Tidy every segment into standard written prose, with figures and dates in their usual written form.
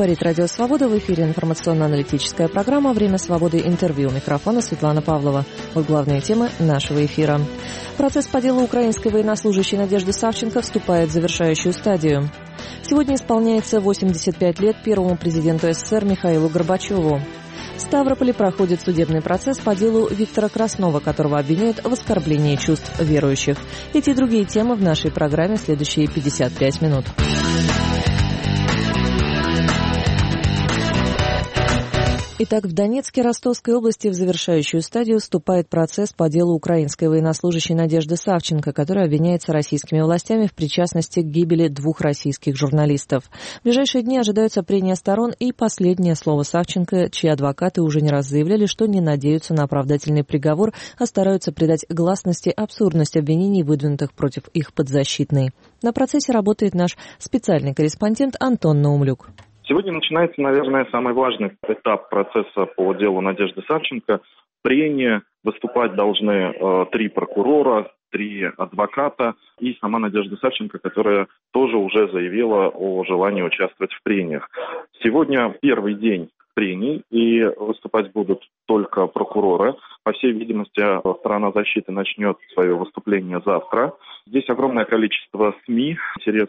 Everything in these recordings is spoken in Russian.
Говорит Радио Свобода, в эфире информационно-аналитическая программа «Время свободы. Интервью». У микрофона Светлана Павлова. Вот главные темы нашего эфира. Процесс по делу украинской военнослужащей Надежды Савченко вступает в завершающую стадию. Сегодня исполняется 85 лет первому президенту СССР Михаилу Горбачеву. В Ставрополе проходит судебный процесс по делу Виктора Краснова, которого обвиняют в оскорблении чувств верующих. Эти и другие темы в нашей программе следующие 55 минут. Итак, в Донецке Ростовской области в завершающую стадию вступает процесс по делу украинской военнослужащей Надежды Савченко, которая обвиняется российскими властями в причастности к гибели 2 российских журналистов. В ближайшие дни ожидаются прения сторон и последнее слово Савченко, чьи адвокаты уже не раз заявляли, что не надеются на оправдательный приговор, а стараются придать гласности абсурдность обвинений, выдвинутых против их подзащитной. На процессе работает наш специальный корреспондент Антон Наумлюк. Сегодня начинается, наверное, самый важный этап процесса по делу Надежды Савченко. Прения выступать должны 3 прокурора, 3 адвоката и сама Надежда Савченко, которая тоже уже заявила о желании участвовать в прениях. Сегодня первый день прений, и выступать будут только прокуроры. По всей видимости, сторона защиты начнет свое выступление завтра. Здесь огромное количество СМИ. Интерес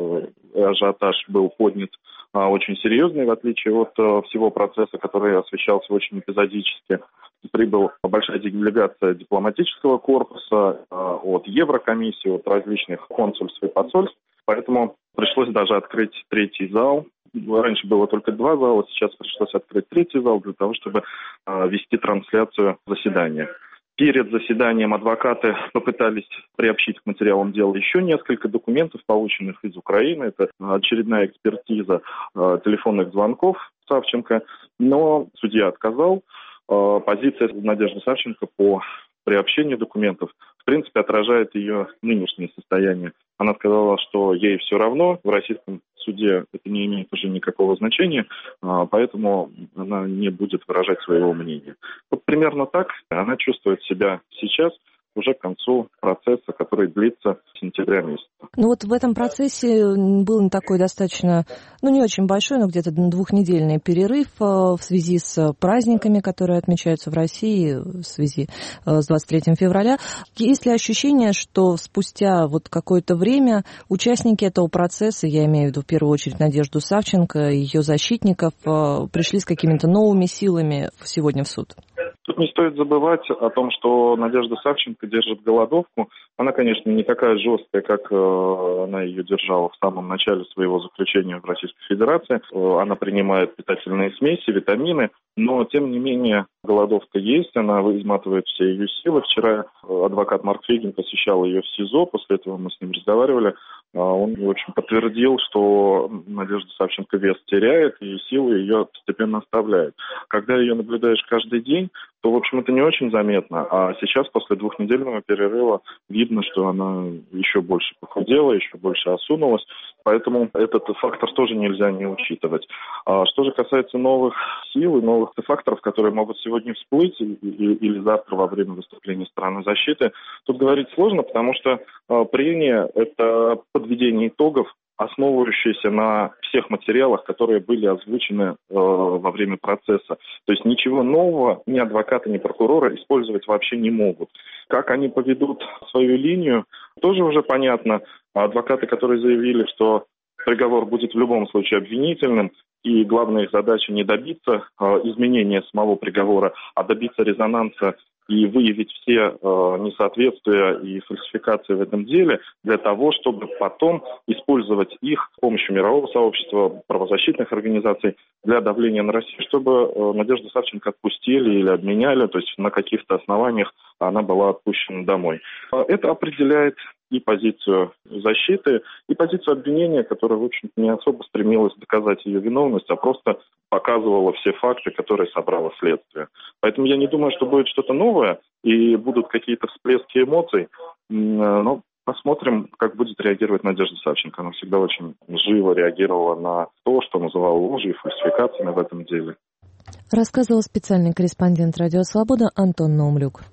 и ажиотаж был поднят очень серьезный, в отличие от всего процесса, который освещался очень эпизодически. Прибыла большая делегация дипломатического корпуса, от Еврокомиссии, от различных консульств и посольств. Поэтому пришлось даже открыть 3-й зал. Раньше было только 2 зала, сейчас пришлось открыть 3-й зал для того, чтобы вести трансляцию заседания. Перед заседанием адвокаты попытались приобщить к материалам дела еще несколько документов, полученных из Украины. Это очередная экспертиза телефонных звонков Савченко, но судья отказал. Позиция Надежды Савченко по приобщению документов, в принципе, отражает ее нынешнее состояние. Она сказала, что ей все равно, в российском суде это не имеет уже никакого значения, поэтому она не будет выражать своего мнения. Вот примерно так она чувствует себя сейчас, уже к концу процесса, который длится с сентября месяца. Ну вот в этом процессе был такой достаточно, не очень большой, но где-то 2-недельный перерыв в связи с праздниками, которые отмечаются в России в связи с 23 февраля. Есть ли ощущение, что спустя вот какое-то время участники этого процесса, я имею в виду в первую очередь Надежду Савченко и ее защитников, пришли с какими-то новыми силами сегодня в суд? Тут не стоит забывать о том, что Надежда Савченко держит голодовку. Она, конечно, не такая жесткая, как она ее держала в самом начале своего заключения в Российской Федерации. Она принимает питательные смеси, витамины, но, тем не менее, голодовка есть, она изматывает все ее силы. Вчера адвокат Марк Фейгин посещал ее в СИЗО, после этого мы с ним разговаривали. Он очень подтвердил, что Надежда Савченко вес теряет и силы ее постепенно оставляют. Когда ее наблюдаешь каждый день, то, в общем, это не очень заметно. А сейчас, после 2-недельного перерыва, видно, что она еще больше похудела, еще больше осунулась. Поэтому этот фактор тоже нельзя не учитывать. Что же касается новых сил и новых факторов, которые могут сегодня всплыть или завтра во время выступления стороны защиты, тут говорить сложно, потому что прения – это подведение итогов, основывающиеся на всех материалах, которые были озвучены во время процесса. То есть ничего нового ни адвокаты, ни прокуроры использовать вообще не могут. Как они поведут свою линию, тоже уже понятно. Адвокаты, которые заявили, что приговор будет в любом случае обвинительным, и главная их задача не добиться изменения самого приговора, а добиться резонанса и выявить все несоответствия и фальсификации в этом деле для того, чтобы потом использовать их с помощью мирового сообщества, правозащитных организаций для давления на Россию, чтобы Надежду Савченко отпустили или обменяли, то есть на каких-то основаниях она была отпущена домой. Это определяет и позицию защиты, и позицию обвинения, которая, в общем-то, не особо стремилась доказать ее виновность, а просто показывала все факты, которые собрало следствие. Поэтому я не думаю, что будет что-то новое, и будут какие-то всплески эмоций, но посмотрим, как будет реагировать Надежда Савченко. Она всегда очень живо реагировала на то, что называла ложью и фальсификациями в этом деле. Рассказывал специальный корреспондент «Радио Свобода» Антон Наумлюк.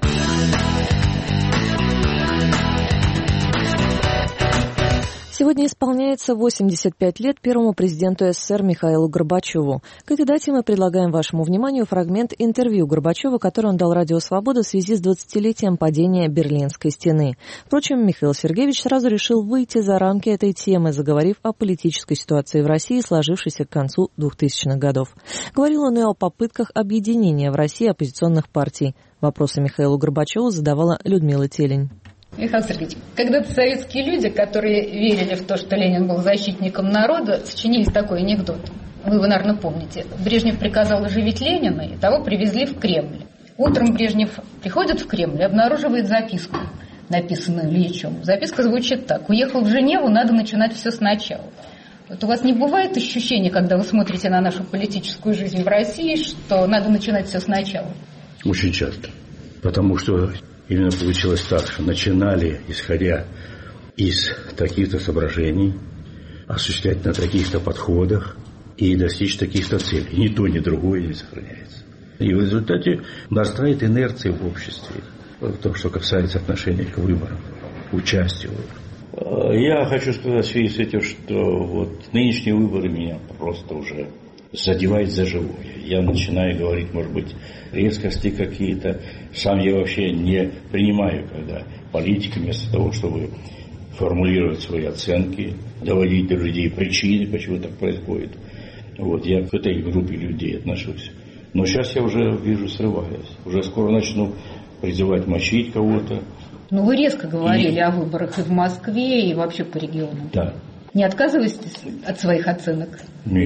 Сегодня исполняется 85 лет первому президенту СССР Михаилу Горбачеву. К этой дате мы предлагаем вашему вниманию фрагмент интервью Горбачева, который он дал Радио Свобода в связи с 20-летием падения Берлинской стены. Впрочем, Михаил Сергеевич сразу решил выйти за рамки этой темы, заговорив о политической ситуации в России, сложившейся к концу 2000-х годов. Говорил он и о попытках объединения в России оппозиционных партий. Вопросы Михаилу Горбачеву задавала Людмила Телень. Михаил Сергеевич, когда-то советские люди, которые верили в то, что Ленин был защитником народа, сочинили такой анекдот. Вы его, наверное, помните. Брежнев приказал оживить Ленина, и того привезли в Кремль. Утром Брежнев приходит в Кремль и обнаруживает записку, написанную Ильичем. Записка звучит так: «Уехал в Женеву, надо начинать все сначала». Вот у вас не бывает ощущения, когда вы смотрите на нашу политическую жизнь в России, что надо начинать все сначала? Очень часто. Потому что именно получилось так, что начинали, исходя из таких-то соображений, осуществлять на таких-то подходах и достичь таких-то целей. Ни то, ни другое не сохраняется. И в результате нарастает инерция в обществе. В том, что касается отношения к выборам, участию в выборах. Я хочу сказать в связи с этим, что вот нынешние выборы меня просто уже задевает за живое. Я начинаю говорить, может быть, резкости какие-то. Сам я вообще не принимаю, когда политики вместо того, чтобы формулировать свои оценки, доводить до людей причины, почему так происходит. Вот, я к этой группе людей отношусь. Но сейчас я уже вижу, срываюсь. Уже скоро начну призывать мочить кого-то. Ну, вы резко говорили о выборах и в Москве, и вообще по регионам. Да. Не отказываетесь от своих оценок?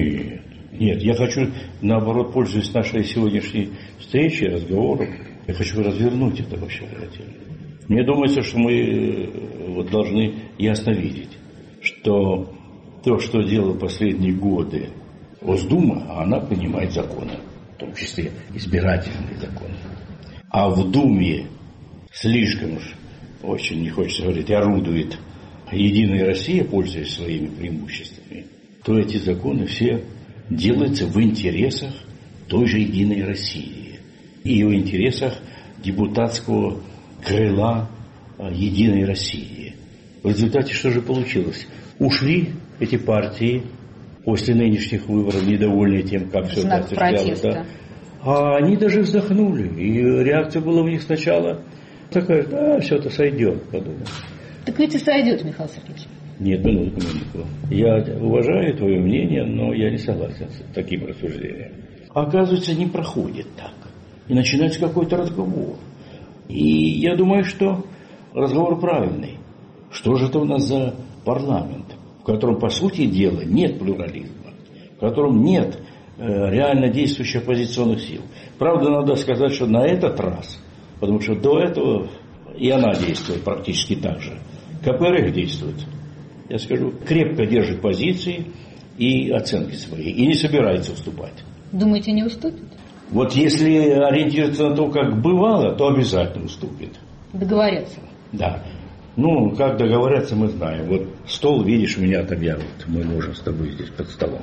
Нет, я хочу, наоборот, пользуясь нашей сегодняшней встречей, разговором, я хочу развернуть это вообще. Мне думается, что мы вот должны ясно видеть, что то, что делала последние годы Госдума, она принимает законы, в том числе избирательные законы. А в Думе слишком уж, очень не хочется говорить, орудует Единая Россия, пользуясь своими преимуществами, то эти законы все делаются в интересах той же Единой России и в интересах депутатского крыла Единой России. В результате что же получилось? Ушли эти партии после нынешних выборов, недовольные тем, как все это осуществлялось. Да? А они даже вздохнули. И реакция была у них сначала такая: все это сойдет, подумал. Так ведь и сойдет, Михаил Сергеевич. Нет, минутку. Я уважаю твое мнение, но я не согласен с таким рассуждением. Оказывается, не проходит так. И начинается какой-то разговор. И я думаю, что разговор правильный. Что же это у нас за парламент, в котором, по сути дела, нет плюрализма, в котором нет реально действующих оппозиционных сил. Правда, надо сказать, что на этот раз, потому что до этого и она действует практически так же, КПРФ действует, я скажу, крепко держит позиции и оценки свои, и не собирается уступать. Думаете, не уступит? Вот если ориентироваться на то, как бывало, то обязательно уступит. Договорятся? Да. Ну, как договорятся, мы знаем. Вот стол, видишь, у меня там я, вот мы можем с тобой здесь под столом.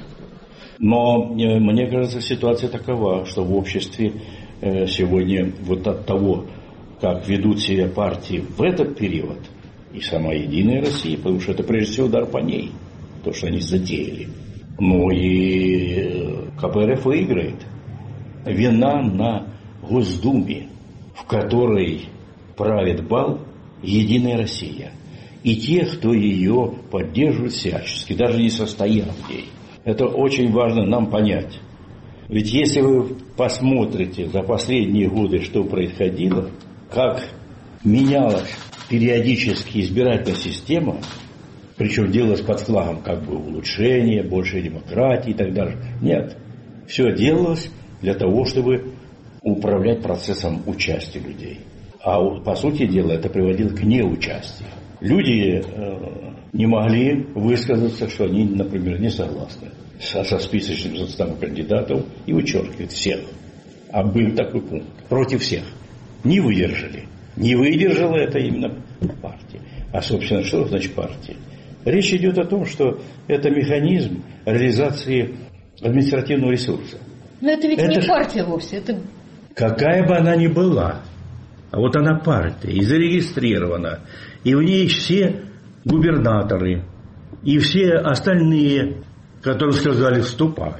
Но мне кажется, ситуация такова, что в обществе сегодня вот от того, как ведут себя партии в этот период, и сама Единая Россия, потому что это прежде всего удар по ней, то, что они затеяли. Ну и КПРФ выиграет. Вина на Госдуме, в которой правит бал Единая Россия. И те, кто ее поддерживает всячески, даже не состоят в ней. Это очень важно нам понять. Ведь если вы посмотрите за последние годы, что происходило, как менялась периодически избирательная система, причем делалось под флагом как бы улучшения, большей демократии и так далее. Нет. Все делалось для того, чтобы управлять процессом участия людей. А по сути дела это приводило к неучастию. Люди не могли высказаться, что они, например, не согласны со списочным составом кандидатов и вычеркивают всех. А был такой пункт. Против всех. Не выдержали. Не выдержала это именно партия. А, собственно, что значит партия? Речь идет о том, что это механизм реализации административного ресурса. Но это ведь не партия вовсе. Это... Какая бы она ни была, а вот она партия, и зарегистрирована, и в ней все губернаторы, И все остальные, которые сказали «ступай,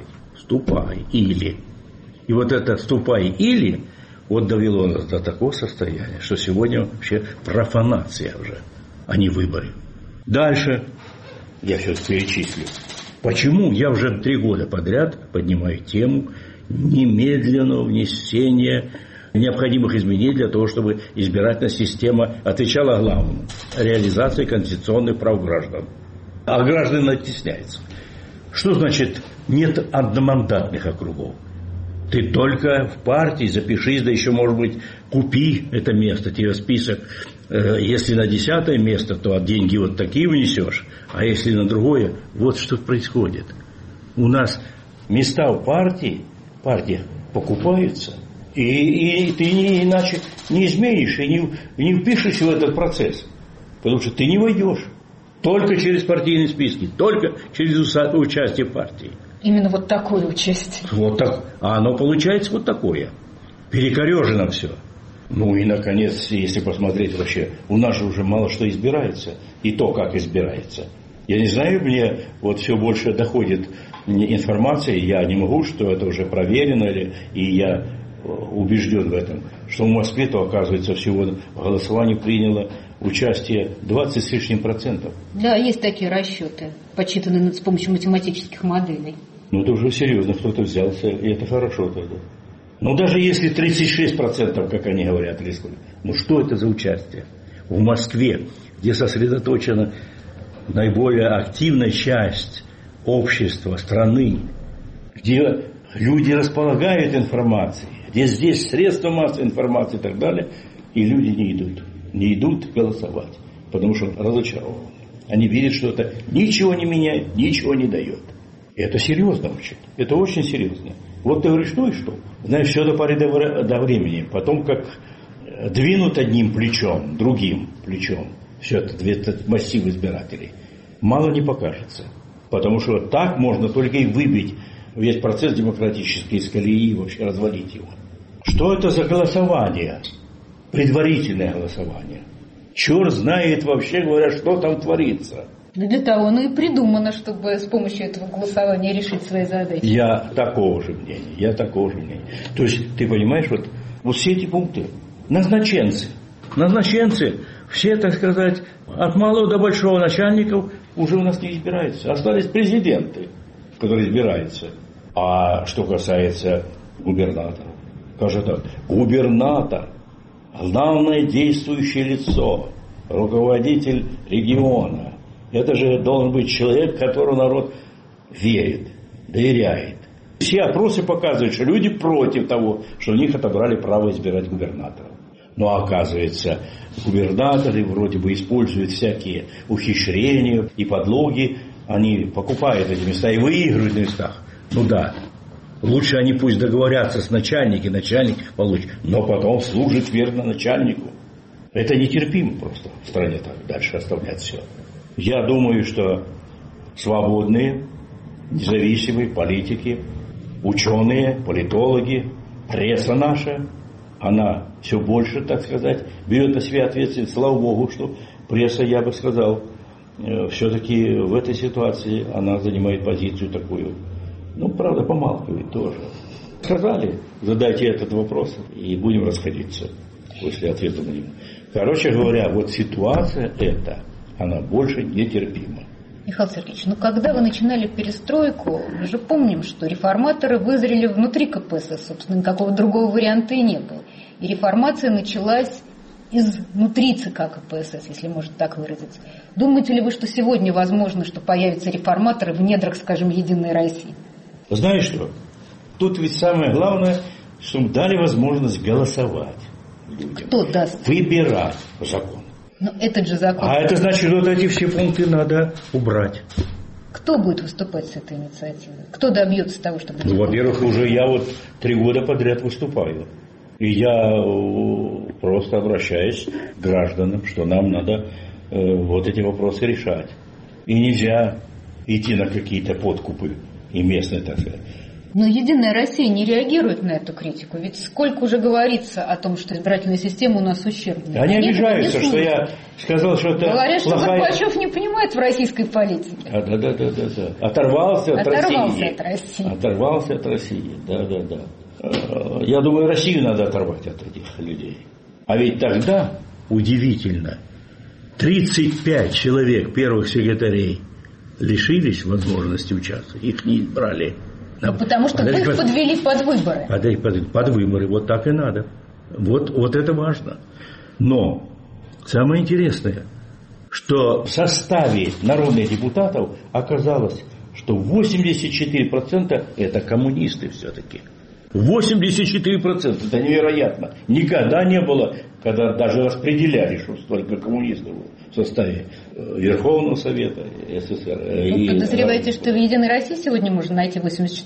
или». И вот это «ступай, или» вот довело нас до такого состояния, что сегодня вообще профанация уже, а не выборы. Дальше я сейчас перечислю. Почему я уже 3 года подряд поднимаю тему немедленного внесения необходимых изменений для того, чтобы избирательная система отвечала главному – реализации конституционных прав граждан. А граждан оттесняется. Что значит нет одномандатных округов? Ты только в партии запишись, да еще, может быть, купи это место, тебе список. Если на 10-е место, то деньги вот такие внесешь, а если на другое, вот что происходит. У нас места в партиях покупаются, и ты иначе не изменишь, и не впишешься в этот процесс, потому что ты не войдешь. Только через партийные списки, только через участие в партии. Именно вот такое участие. Вот так. А оно получается вот такое. Перекорежено все. Ну и, наконец, если посмотреть вообще, у нас же уже мало что избирается. И то, как избирается. Я не знаю, мне вот все больше доходит информация, я не могу, что это уже проверено, и я убежден в этом, что в Москве-то, оказывается, всего в голосовании приняло участие 20 с лишним %. Да, есть такие расчеты, подсчитанные с помощью математических моделей. Ну, это уже серьезно кто-то взялся, и это хорошо тогда. Но даже если 36%, как они говорят, рискуют, ну что это за участие? В Москве, где сосредоточена наиболее активная часть общества, страны, где люди располагают информацией, где здесь средства массовой информации и так далее, и люди не идут голосовать, потому что разочарованы. Они видят, что это ничего не меняет, ничего не дает. И это серьезно очень, это очень серьезно. Вот ты говоришь, ну и что? Знаешь, все до поры до времени. Потом как двинут одним плечом, другим плечом, все этот массив избирателей, мало не покажется. Потому что так можно только и выбить весь процесс демократический из колеи и вообще развалить его. Что это за голосование? Предварительное голосование. Черт знает вообще говоря, что там творится. Но для того оно и придумано, чтобы с помощью этого голосования решить свои задачи. Я такого же мнения. То есть, ты понимаешь, вот все эти пункты. Назначенцы, все, так сказать, от малого до большого начальников уже у нас не избираются. Остались президенты, которые избираются. А что касается губернаторов, как же так? Губернатор, главное действующее лицо, руководитель региона. Это же должен быть человек, которому народ верит, доверяет. Все опросы показывают, что люди против того, что у них отобрали право избирать губернаторов. Но оказывается, губернаторы вроде бы используют всякие ухищрения и подлоги. Они покупают эти места и выигрывают на местах. Ну да, лучше они пусть договорятся с начальником, начальник получит, но потом служит верно начальнику. Это нетерпимо просто в стране так дальше оставлять все. Я думаю, что свободные, независимые политики, ученые, политологи, пресса наша, она все больше, так сказать, берет на себя ответственность. Слава Богу, что пресса, я бы сказал, все-таки в этой ситуации она занимает позицию такую. Ну, правда, помалкивает тоже. Сказали, задайте этот вопрос, и будем расходиться после ответа на него. Короче говоря, вот ситуация эта, она больше нетерпима. Михаил Сергеевич, когда вы начинали перестройку, мы же помним, что реформаторы вызрели внутри КПСС, собственно, никакого другого варианта и не было. И реформация началась изнутри ЦК КПСС, если можно так выразиться. Думаете ли вы, что сегодня возможно, что появятся реформаторы в недрах, скажем, Единой России? Знаешь что? Тут ведь самое главное, чтобы дали возможность голосовать людям. Кто даст? Выбирать закон. Но этот же закон... А это значит, вот эти все пункты надо убрать. Кто будет выступать с этой инициативой? Кто добьется того, чтобы... Во-первых, уже я 3 года подряд выступаю. И я просто обращаюсь к гражданам, что нам надо вот эти вопросы решать. И нельзя идти на какие-то подкупы и местные, так сказать. Но «Единая Россия» не реагирует на эту критику. Ведь сколько уже говорится о том, что избирательная система у нас ущербная. Они обижаются, что я сказал, что это говорят, что плохая... Горбачев не понимает в российской политике. Да. Оторвался от России. Оторвался от России. Да. Я думаю, Россию надо оторвать от этих людей. А ведь тогда, удивительно, 35 человек первых секретарей лишились возможности участвовать. Их не избрали. Потому что вы их подвели под выборы. Под выборы. Вот так и надо. Вот это важно. Но самое интересное, что в составе народных депутатов оказалось, что 84% это коммунисты все-таки. 84%. Это невероятно. Никогда не было, когда даже распределяли, что столько коммунистов в составе Верховного Совета СССР. Вы подозреваете, что в «Единой России» сегодня можно найти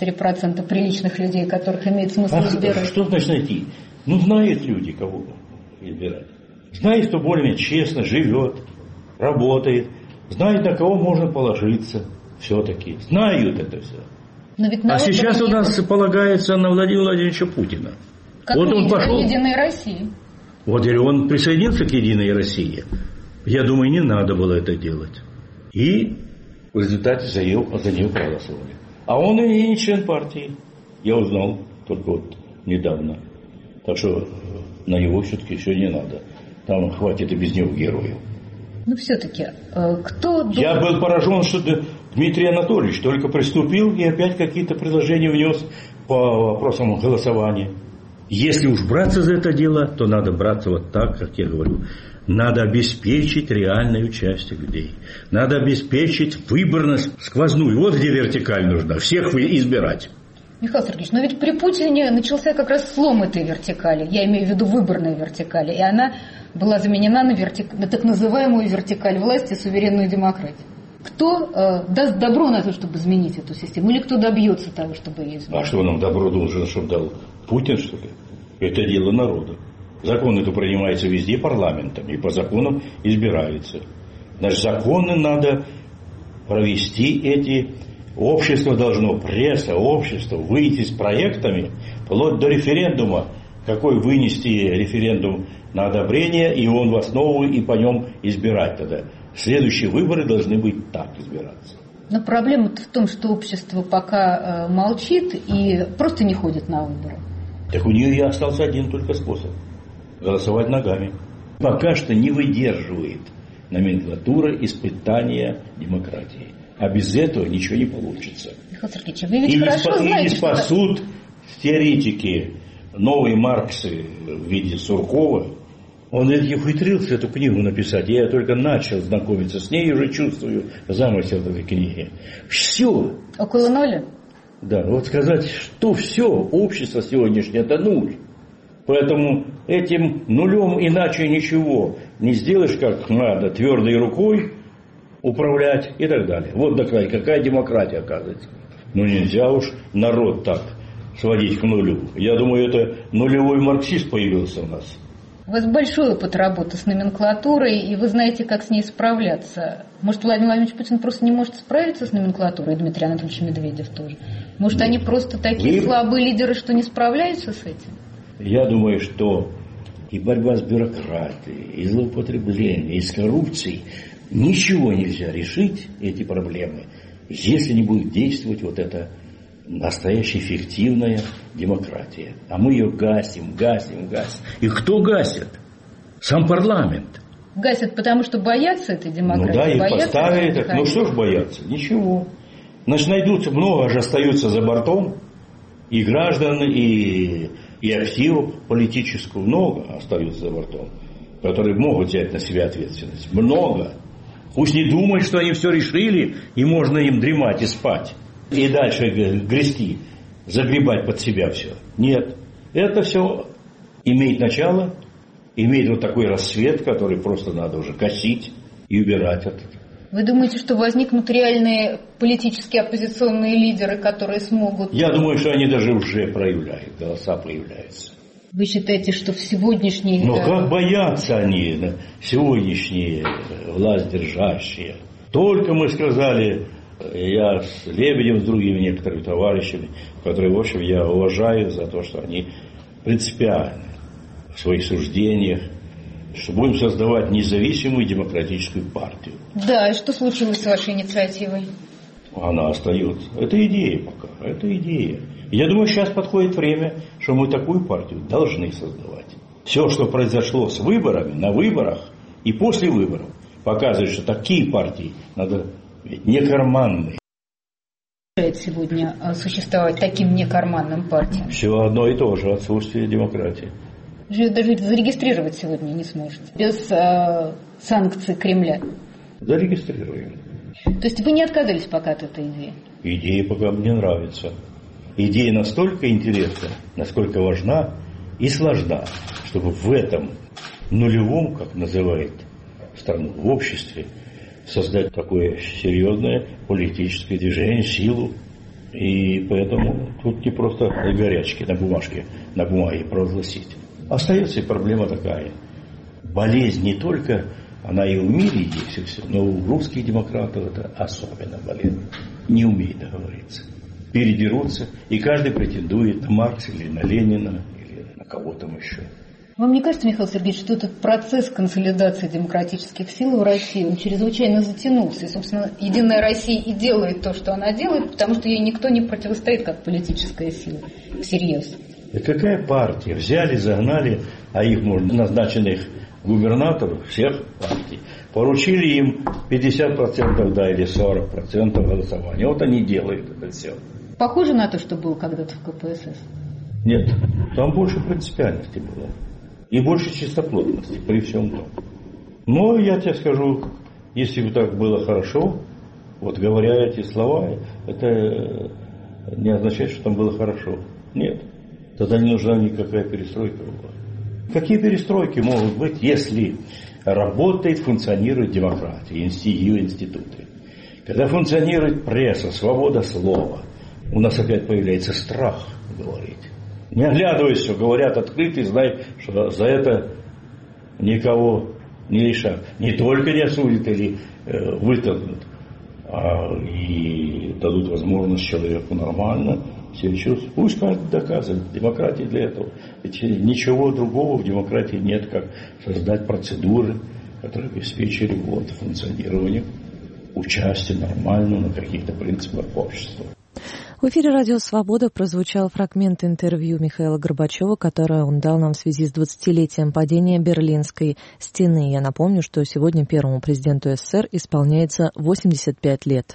84% приличных людей, которых имеет смысл избирать? Что значит найти? Знают люди, кого избирать. Знают, кто более честно живет, работает. Знают, на кого можно положиться все-таки. Знают это все. А сейчас у нас полагается на Владимира Владимировича Путина. Как вот он пошел. «Единой России». Вот он присоединился к «Единой России». Я думаю, не надо было это делать. И в результате за нее проголосовали. А он и не член партии. Я узнал только вот недавно. Так что на него все-таки еще не надо. Там хватит и без него героев. Все-таки, кто... Я был поражен, что Дмитрий Анатольевич только приступил и опять какие-то предложения внес по вопросам голосования. Если уж браться за это дело, то надо браться вот так, как я говорю. Надо обеспечить реальное участие людей. Надо обеспечить выборность сквозную. Вот где вертикаль нужна. Всех избирать. Михаил Сергеевич, но ведь при Путине начался как раз слом этой вертикали. Я имею в виду выборной вертикали. И она была заменена на так называемую вертикаль власти, суверенную демократию. Кто даст добро на то, чтобы изменить эту систему? Или кто добьется того, чтобы ее изменить? А что нам добро должен, чтобы дал Путин, что ли? Это дело народа. Закон это принимается везде парламентом, и по законам избирается. Значит, законы надо провести эти... Общество должно, пресса, общество выйти с проектами, вплоть до референдума, какой вынести референдум на одобрение, и он в основу, и по нем избирать тогда. Следующие выборы должны быть так избираться. Но проблема-то в том, что общество пока молчит и просто не ходит на выборы. Так у нее и остался один только способ – голосовать ногами. Пока что не выдерживает номенклатура испытания демократии. А без этого ничего не получится. Михаил Сергеевич, вы ведь хорошо знаете, и не спасут теоретики новые Марксы в виде Суркова. Он ведь ухитрился эту книгу написать. Я только начал знакомиться с ней и уже чувствую замысел этой книги. Все. Около нуля? Да, вот сказать, что все, общество сегодняшнее, это нуль. Поэтому этим нулем иначе ничего не сделаешь как надо, твердой рукой управлять и так далее. Вот такая, какая демократия оказывается. Нельзя уж народ так сводить к нулю. Я думаю, это нулевой марксист появился у нас. У вас большой опыт работы с номенклатурой, и вы знаете, как с ней справляться. Может, Владимир Владимирович Путин просто не может справиться с номенклатурой, и Дмитрий Анатольевич Медведев тоже? Может, они просто такие слабые лидеры, что не справляются с этим? Я думаю, что и борьба с бюрократией, и злоупотребление, и с коррупцией, ничего нельзя решить, эти проблемы, если не будет действовать вот эта настоящая эффективная демократия. А мы ее гасим. И кто гасит? Сам парламент. Гасят, потому что боятся этой демократии. Да, их поставили. Что ж боятся? Ничего. Значит, найдутся, много же остаются за бортом. И граждан, и активов политического много остаются за бортом, которые могут взять на себя ответственность. Много. Пусть не думают, что они все решили, и можно им дремать и спать. И дальше грести, загребать под себя все. Нет. Это все имеет начало, имеет вот такой рассвет, который просто надо уже косить и убирать от этого. Вы думаете, что возникнут реальные политические оппозиционные лидеры, которые смогут... Я думаю, что они даже уже проявляют, голоса появляются. Вы считаете, что в сегодняшней... Но как боятся они, сегодняшние власть держащие. Только мы сказали Я с Лебедем, с другими некоторыми товарищами, которые, в общем, я уважаю за то, что они принципиальны в своих суждениях, что будем создавать независимую демократическую партию. Да, и что случилось с вашей инициативой? Она остается. Это идея пока, это идея. Я думаю, сейчас подходит время, что мы такую партию должны создавать. Все, что произошло с выборами, на выборах и после выборов, показывает, что такие партии надо ведь не карманные. Сегодня существовать таким некарманным партиям? Все одно и то же, отсутствие демократии. Даже зарегистрировать сегодня не сможете, без санкций Кремля. Зарегистрируем. То есть вы не отказались пока от этой идеи? Идея пока мне нравится. Идея настолько интересна, насколько важна и сложна, чтобы в этом нулевом, как называют страну, в обществе, создать такое серьезное политическое движение, силу. И поэтому тут не просто горячки на бумаге провозгласить. Остается и проблема такая. Болезнь не только, она и в мире есть, и все, но у русских демократов это особенно болезнь. Не умеет договориться. Передерутся, и каждый претендует на Маркса или на Ленина, или на кого там еще. Вам не кажется, Михаил Сергеевич, что этот процесс консолидации демократических сил в России, он чрезвычайно затянулся? И, собственно, Единая Россия и делает то, что она делает, потому что ей никто не противостоит как политическая сила всерьез. И какая партия? Взяли, загнали, а их можно назначенных губернаторов всех партий. Поручили им 50%, да, или 40% голосования. Вот они делают это все. Похоже на то, что было когда-то в КПСС? Нет, там больше принципиальности было. И больше чистоплотности при всем том. Но я тебе скажу, если бы так было хорошо, вот говоря эти слова, это не означает, что там было хорошо. Нет. Тогда не нужна никакая перестройка была. Какие перестройки могут быть, если работает, функционирует демократия, ее институты? Когда функционирует пресса, свобода слова, у нас опять появляется страх говорить. Не оглядываясь, что говорят открыто, знай, что за это никого не лишат. Не только не осудят или вытолкнут, а и дадут возможность человеку нормально все чувствовать. Пусть каждый доказывает. Демократия для этого. Ведь ничего другого в демократии нет, как создать процедуры, которые обеспечили функционирование, участие нормально на каких-то принципах общества. В эфире «Радио Свобода» прозвучал фрагмент интервью Михаила Горбачева, которое он дал нам в связи с 20-летием падения Берлинской стены. Я напомню, что сегодня первому президенту СССР исполняется 85 лет.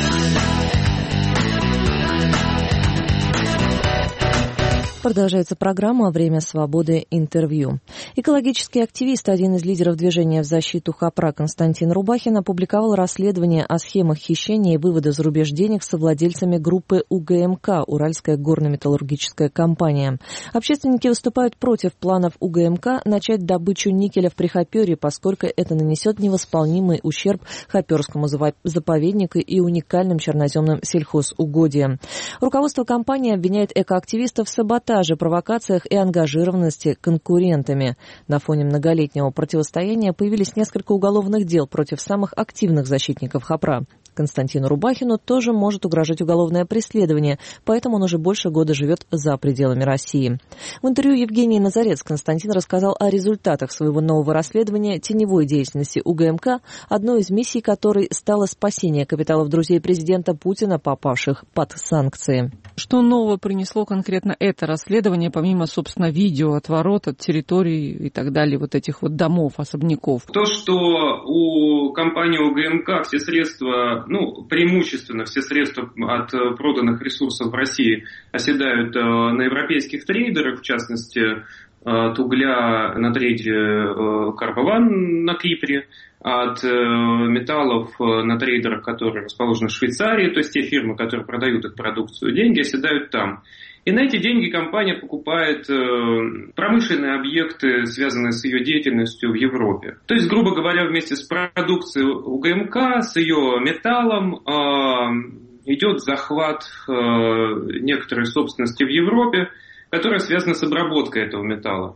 Продолжается программа «Время свободы. Интервью». Экологический активист, один из лидеров движения в защиту Хопра Константин Рубахин опубликовал расследование о схемах хищения и вывода за рубеж денег совладельцами группы УГМК «Уральская горно-металлургическая компания». Общественники выступают против планов УГМК начать добычу никеля в Прихоперье, поскольку это нанесет невосполнимый ущерб Хоперскому заповеднику и уникальным черноземным сельхозугодиям. Руководство компании обвиняет экоактивистов в саботаже, провокациях и ангажированности конкурентами. На фоне многолетнего противостояния появились несколько уголовных дел против самых активных защитников Хопра. Константину Рубахину тоже может угрожать уголовное преследование, поэтому он уже больше года живет за пределами России. В интервью Евгении Назарец Константин рассказал о результатах своего нового расследования теневой деятельности УГМК, одной из миссий которой стало спасение капиталов друзей президента Путина, попавших под санкции. Что нового принесло конкретно это расследование, помимо, собственно, видео отворот от территорий и так далее, вот этих вот домов, особняков? То, что у компании УГМК все средства, преимущественно все средства от проданных ресурсов в России оседают на европейских трейдерах, в частности, от угля на трейдере Карбован на Кипре, от металлов на трейдерах, которые расположены в Швейцарии, то есть те фирмы, которые продают их продукцию, деньги оседают там. И на эти деньги компания покупает промышленные объекты, связанные с ее деятельностью в Европе. То есть, грубо говоря, вместе с продукцией УГМК, с ее металлом идет захват некоторой собственности в Европе, которая связана с обработкой этого металла.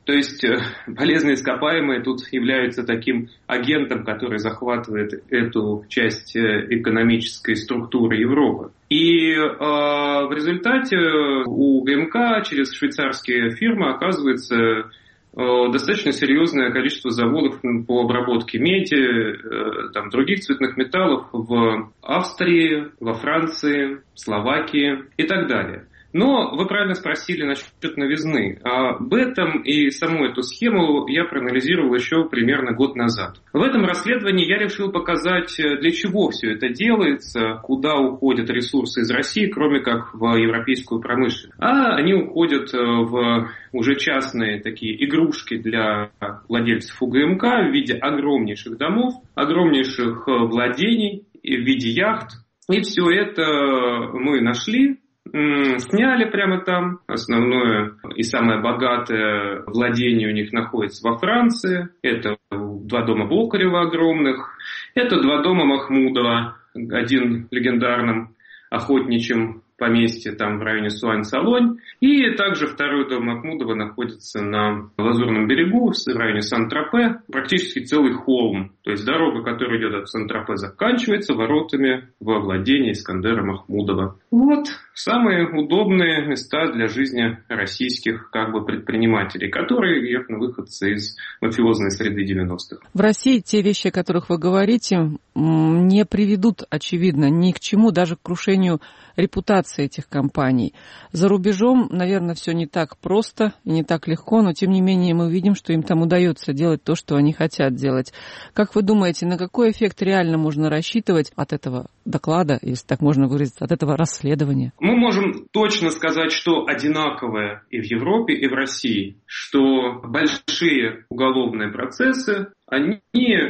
То есть полезные ископаемые тут являются таким агентом, который захватывает эту часть экономической структуры Европы. И в результате у ГМК через швейцарские фирмы оказывается достаточно серьезное количество заводов по обработке меди, других цветных металлов в Австрии, во Франции, Словакии и так далее. Но вы правильно спросили насчет новизны. Об этом и саму эту схему я проанализировал еще примерно год назад. В этом расследовании я решил показать, для чего все это делается, куда уходят ресурсы из России, кроме как в европейскую промышленность. А они уходят в уже частные такие игрушки для владельцев УГМК в виде огромнейших домов, огромнейших владений, в виде яхт. И все это мы нашли. Сняли прямо там. Основное и самое богатое владение у них находится во Франции. Это 2 дома Бокарева огромных. Это 2 дома Махмудова. Один в легендарном охотничьем поместье там в районе Суань-Салонь. И также 2-й дом Махмудова находится на Лазурном берегу, в районе Сан-Тропе. Практически целый холм. То есть дорога, которая идет от Сан-Тропе, заканчивается воротами во владение Искандера Махмудова. Вот самые удобные места для жизни российских предпринимателей, которые, верно, выходцы из мафиозной среды 90-х. В России те вещи, о которых вы говорите, не приведут, очевидно, ни к чему, даже к крушению репутации этих компаний. За рубежом, наверное, все не так просто и не так легко, но тем не менее мы видим, что им там удается делать то, что они хотят делать. Как вы думаете, на какой эффект реально можно рассчитывать от этого доклада, если так можно выразиться, от этого расследования? Мы можем точно сказать, что одинаковое и в Европе, и в России, что большие уголовные процессы, они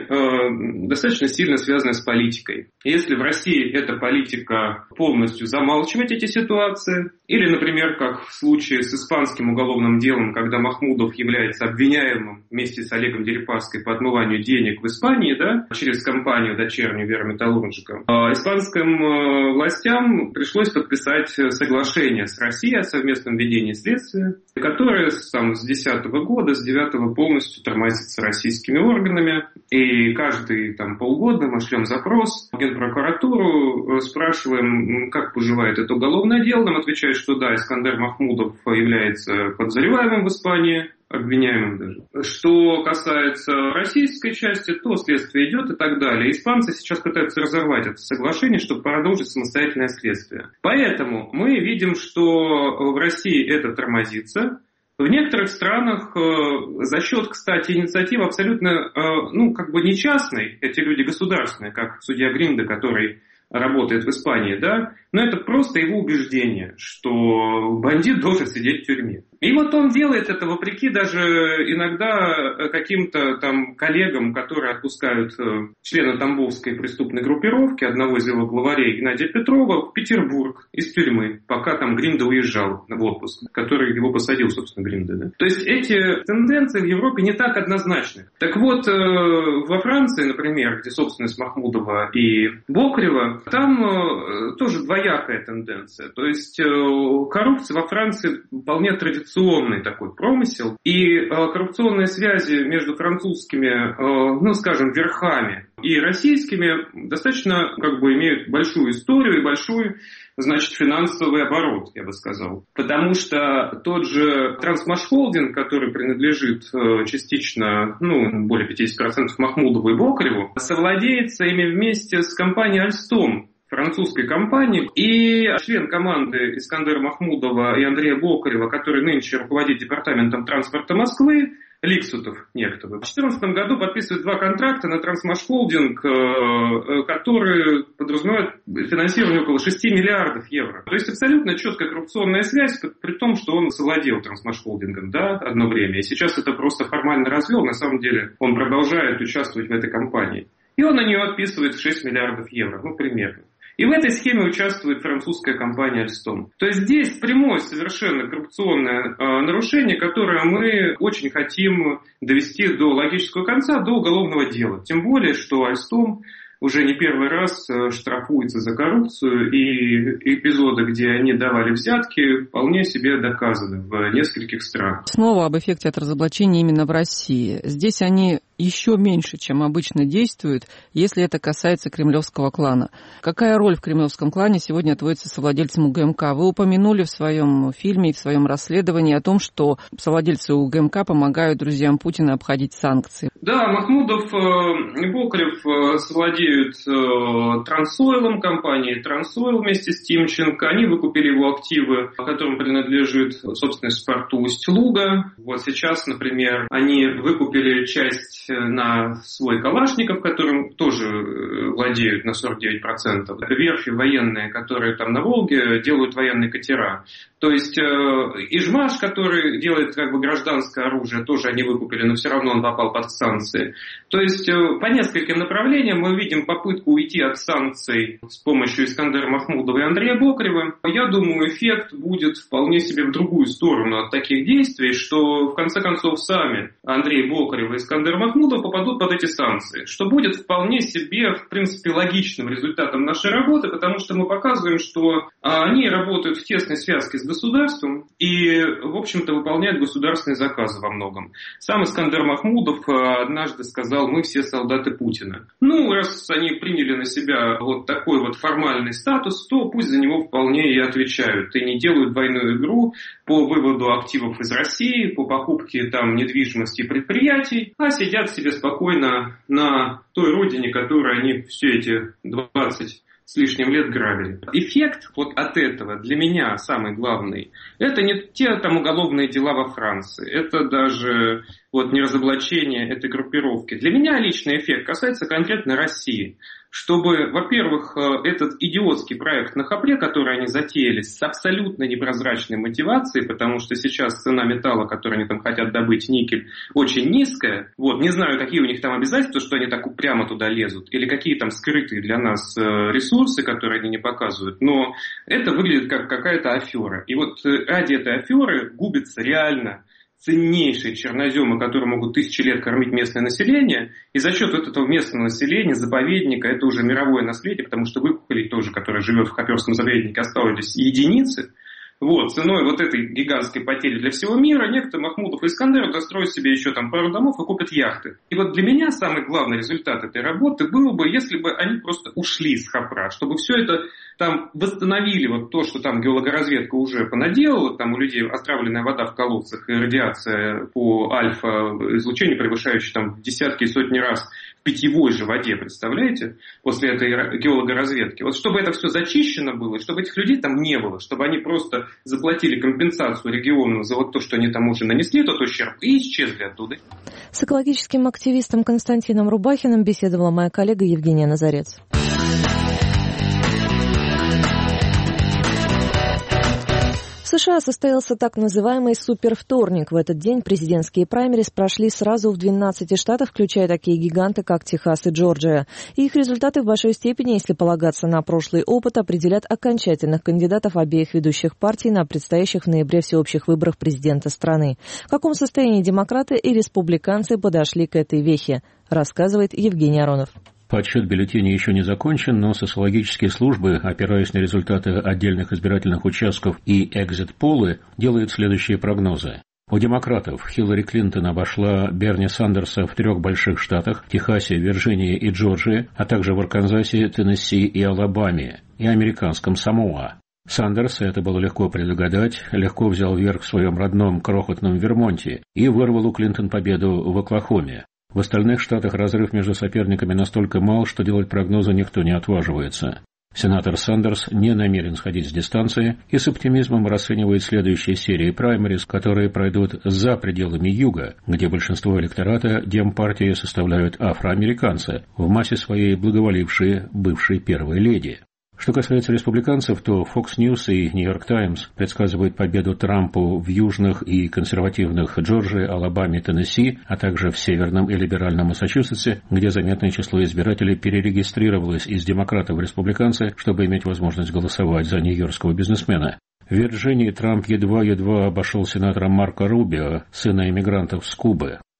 достаточно сильно связаны с политикой. Если в России эта политика полностью замалчивать эти ситуации, или, например, как в случае с испанским уголовным делом, когда Махмудов является обвиняемым вместе с Олегом Дерипаской по отмыванию денег в Испании, через компанию дочернюю Верметаллургика, испанским властям пришлось подписать соглашение с Россией о совместном ведении следствия, которое с 2010 года, с 2009 полностью тормозится российскими органами. И каждые полгода мы шлем запрос в Генпрокуратуру, спрашиваем, как поживает это уголовное дело. Нам отвечают, что да, Искандер Махмудов является подозреваемым в Испании, обвиняемым даже. Что касается российской части, то следствие идет и так далее. Испанцы сейчас пытаются разорвать это соглашение, чтобы продолжить самостоятельное следствие. Поэтому мы видим, что в России это тормозится. В некоторых странах за счет, кстати, инициативы абсолютно, не частной, эти люди государственные, как судья Гринда, который работает в Испании, но это просто его убеждение, что бандит должен сидеть в тюрьме. И вот он делает это вопреки даже иногда каким-то коллегам, которые отпускают члена Тамбовской преступной группировки, одного из его главарей, Геннадия Петрова, в Петербург из тюрьмы, пока Гринда уезжал в отпуск, который его посадил, собственно, Гринда. То есть эти тенденции в Европе не так однозначны. Так вот, во Франции, например, где собственность Махмудова и Бокарева, там тоже двоякая тенденция. То есть коррупция во Франции вполне традиционный такой промысел. И коррупционные связи между французскими, верхами и российскими достаточно имеют большую историю и большую, финансовый оборот, я бы сказал. Потому что тот же Трансмашхолдинг, который принадлежит частично, более 50% Махмудову и Бокареву, совладеется ими вместе с компанией Альстом, французской компании, и член команды Искандера Махмудова и Андрея Бокарева, который нынче руководит департаментом транспорта Москвы, Ликсутов некто. В 2014 году подписывают 2 контракта на Трансмашхолдинг, которые подразумевают финансирование около 6 миллиардов евро. То есть абсолютно четкая коррупционная связь, при том, что он совладел Трансмашхолдингом, одно время. И сейчас это просто формально развел, на самом деле он продолжает участвовать в этой компании. И он на нее отписывает 6 миллиардов евро, примерно. И в этой схеме участвует французская компания Alstom. То есть здесь прямое совершенно коррупционное нарушение, которое мы очень хотим довести до логического конца, до уголовного дела. Тем более, что Alstom уже не первый раз штрафуется за коррупцию, и эпизоды, где они давали взятки, вполне себе доказаны в нескольких странах. Снова об эффекте от разоблачения именно в России. Здесь они еще меньше, чем обычно действуют, если это касается кремлевского клана. Какая роль в кремлевском клане сегодня отводится совладельцам УГМК? Вы упомянули в своем фильме и в своем расследовании о том, что совладельцы УГМК помогают друзьям Путина обходить санкции. Да, Махмудов и Бокарев совладеют Трансойлом, компанией Трансойл вместе с Тимченко. Они выкупили его активы, которым принадлежит собственность в порту Усть-Луга. Вот сейчас, например, они выкупили часть на свой Калашников, которым тоже владеют на 49%. Верфи военные, которые там на Волге делают военные катера. То есть Ижмаш, который делает как бы гражданское оружие, тоже они выкупили, но все равно он попал под санкции. То есть по нескольким направлениям мы видим попытку уйти от санкций с помощью Искандера Махмудова и Андрея Бокарева. Я думаю, эффект будет вполне себе в другую сторону от таких действий, что в конце концов сами Андрей Бокарев и Искандер Махмудов попадут под эти санкции, что будет вполне себе, в принципе, логичным результатом нашей работы, потому что мы показываем, что они работают в тесной связке с государством и, в общем-то, выполняют государственные заказы во многом. Сам Искандер Махмудов однажды сказал: мы все солдаты Путина. Ну, раз они приняли на себя вот такой вот формальный статус, то пусть за него вполне и отвечают. И не делают двойную игру по выводу активов из России, по покупке там недвижимости и предприятий, а сидят себе спокойно на той родине, которую они все эти 20 с лишним лет грабили. Эффект вот от этого для меня самый главный. Это не те там уголовные дела во Франции. Это даже вот не разоблачение этой группировки. Для меня личный эффект касается конкретно России. Чтобы, во-первых, этот идиотский проект на Хопре, который они затеяли с абсолютно непрозрачной мотивацией, потому что сейчас цена металла, который они там хотят добыть, никель, очень низкая. Вот, не знаю, какие у них там обязательства, что они так упрямо туда лезут, или какие там скрытые для нас ресурсы, которые они не показывают. Но это выглядит как какая-то афера. И вот ради этой аферы губится реально ценнейшие черноземы, которые могут тысячи лет кормить местное население, и за счет этого местного населения, заповедника, это уже мировое наследие, потому что выкупили тоже, который живет в Хоперском заповеднике, остались единицы. Вот, ценой вот этой гигантской потери для всего мира некто Махмудов и Искандер достроят себе еще там пару домов и купят яхты. И вот для меня самый главный результат этой работы был бы, если бы они просто ушли с Хопра, чтобы все это там восстановили, вот то, что там геологоразведка уже понаделала, там у людей отравленная вода в колодцах и радиация по альфа-излучению, превышающая там десятки и сотни раз в питьевой же воде, представляете, после этой геологоразведки. Вот чтобы это все зачищено было, и чтобы этих людей там не было, чтобы они просто заплатили компенсацию региону за вот то, что они там уже нанесли, тот ущерб, и исчезли оттуда. С экологическим активистом Константином Рубахиным беседовала моя коллега Евгения Назарец. В США состоялся так называемый супервторник. В этот день президентские праймериз прошли сразу в 12 штатах, включая такие гиганты, как Техас и Джорджия. И их результаты в большой степени, если полагаться на прошлый опыт, определят окончательных кандидатов обеих ведущих партий на предстоящих в ноябре всеобщих выборах президента страны. В каком состоянии демократы и республиканцы подошли к этой вехе, рассказывает Евгений Аронов. Подсчет бюллетеней еще не закончен, но социологические службы, опираясь на результаты отдельных избирательных участков и экзит-полы, делают следующие прогнозы. У демократов Хиллари Клинтон обошла Берни Сандерса в 3 больших штатах – Техасе, Вирджинии и Джорджии, а также в Арканзасе, Теннесси и Алабаме, и американском Самоа. Сандерс, это было легко предугадать, легко взял верх в своем родном крохотном Вермонте и вырвал у Клинтон победу в Оклахоме. В остальных штатах разрыв между соперниками настолько мал, что делать прогнозы никто не отваживается. Сенатор Сандерс не намерен сходить с дистанции и с оптимизмом расценивает следующие серии праймериз, которые пройдут за пределами Юга, где большинство электората демпартии составляют афроамериканцы, в массе своей благоволившие бывшей первой леди. Что касается республиканцев, то Fox News и New York Times предсказывают победу Трампу в южных и консервативных Джорджии, Алабаме, Теннесси, а также в северном и либеральном Массачусетсе, где заметное число избирателей перерегистрировалось из демократов в республиканцы, чтобы иметь возможность голосовать за нью-йоркского бизнесмена. В Вирджинии Трамп едва-едва обошел сенатора Марко Рубио, сына иммигрантов с Кубы.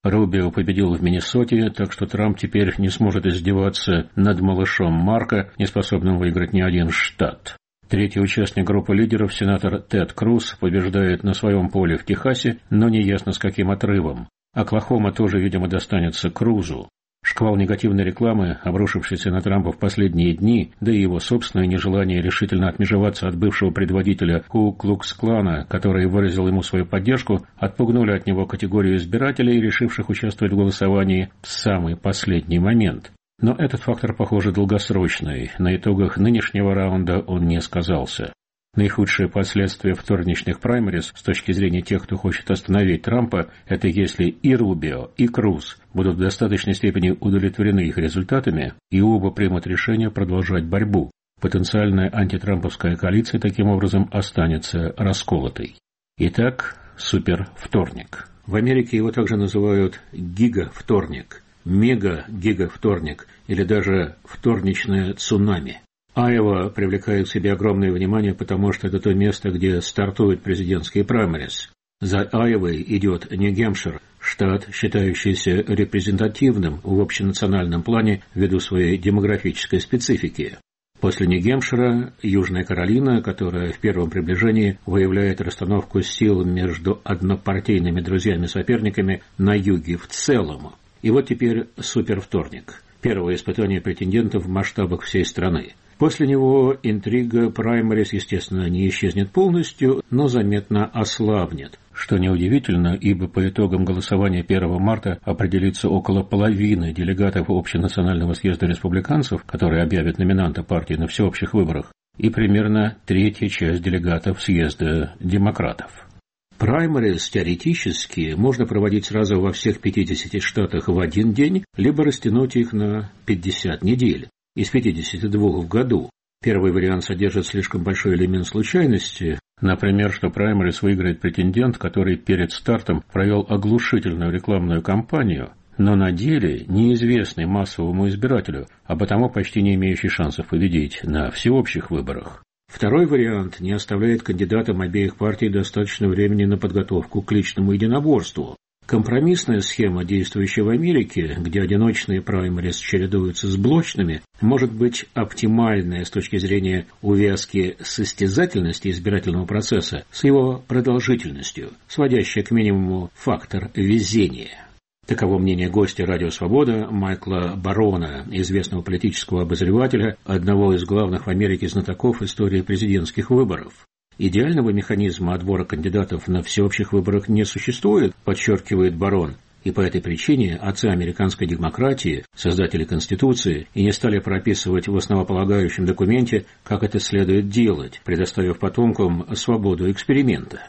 Рубио победил в Миннесоте, так что Трамп теперь не сможет издеваться над малышом Марко, не способным выиграть ни один штат. Третий участник группы лидеров, сенатор Тед Круз, побеждает на своем поле в Техасе, но неясно с каким отрывом. Оклахома тоже, видимо, достанется Крузу. Шквал негативной рекламы, обрушившийся на Трампа в последние дни, да и его собственное нежелание решительно отмежеваться от бывшего предводителя Ку-Клукс-клана, который выразил ему свою поддержку, отпугнули от него категорию избирателей, решивших участвовать в голосовании в самый последний момент. Но этот фактор, похоже, долгосрочный. На итогах нынешнего раунда он не сказался. Наихудшие последствия вторничных праймериз с точки зрения тех, кто хочет остановить Трампа, это если и Рубио, и Круз будут в достаточной степени удовлетворены их результатами, и оба примут решение продолжать борьбу. Потенциальная антитрамповская коалиция таким образом останется расколотой. Итак, супервторник. В Америке его также называют гига-вторник, мега-гига-вторник или даже вторничное цунами. Айова привлекает к себе огромное внимание, потому что это то место, где стартуют президентские праймериз. За Айовой идет Нью-Гэмпшир, штат, считающийся репрезентативным в общенациональном плане ввиду своей демографической специфики. После Нью-Гэмпшира Южная Каролина, которая в первом приближении выявляет расстановку сил между однопартийными друзьями-соперниками на юге в целом. И вот теперь супервторник. Первое испытание претендентов в масштабах всей страны. После него интрига праймериз, естественно, не исчезнет полностью, но заметно ослабнет. Что неудивительно, ибо по итогам голосования 1 марта определится около половины делегатов Общенационального съезда республиканцев, которые объявят номинанта партии на всеобщих выборах, и примерно третья часть делегатов съезда демократов. Праймериз теоретически можно проводить сразу во всех 50 штатах в один день, либо растянуть их на 50 недель, из 52 в году. Первый вариант содержит слишком большой элемент случайности, например, что праймериз выиграет претендент, который перед стартом провел оглушительную рекламную кампанию, но на деле неизвестный массовому избирателю, а потому почти не имеющий шансов победить на всеобщих выборах. Второй вариант не оставляет кандидатам обеих партий достаточно времени на подготовку к личному единоборству. Компромиссная схема, действующая в Америке, где одиночные праймериз чередуются с блочными, может быть оптимальная с точки зрения увязки состязательности избирательного процесса с его продолжительностью, сводящая к минимуму фактор везения. Таково мнение гостя «Радио Свобода» Майкла Барона, известного политического обозревателя, одного из главных в Америке знатоков истории президентских выборов. Идеального механизма отбора кандидатов на всеобщих выборах не существует, подчеркивает Барон, и по этой причине отцы американской демократии, создатели Конституции, и не стали прописывать в основополагающем документе, как это следует делать, предоставив потомкам свободу эксперимента.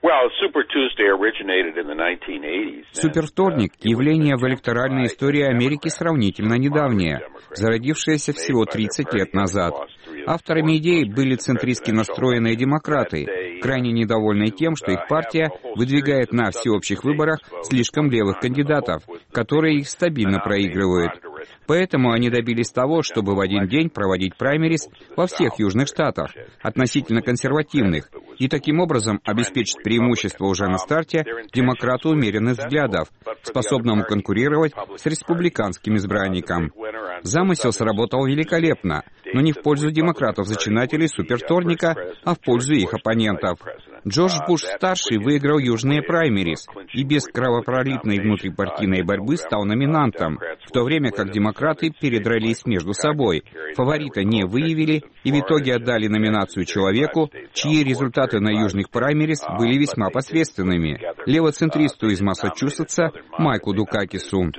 Супервторник – явление в электоральной истории Америки сравнительно недавнее, зародившееся всего 30 лет назад. Авторами идеи были центристски настроенные демократы, крайне недовольные тем, что их партия выдвигает на всеобщих выборах слишком левых кандидатов, которые их стабильно проигрывают. Поэтому они добились того, чтобы в один день проводить праймериз во всех южных штатах, относительно консервативных, и таким образом обеспечить преимущество уже на старте демократу умеренных взглядов, способному конкурировать с республиканским избранником. Замысел сработал великолепно, но не в пользу демократов-зачинателей супервторника, а в пользу их оппонентов. Джордж Буш-старший выиграл южные праймериз и без кровопролитной внутрипартийной борьбы стал номинантом, в то время как демократы передрались между собой, фаворита не выявили и в итоге отдали номинацию человеку, чьи результаты на южных праймериз были весьма посредственными, левоцентристу из Массачусетса Майку Дукакису.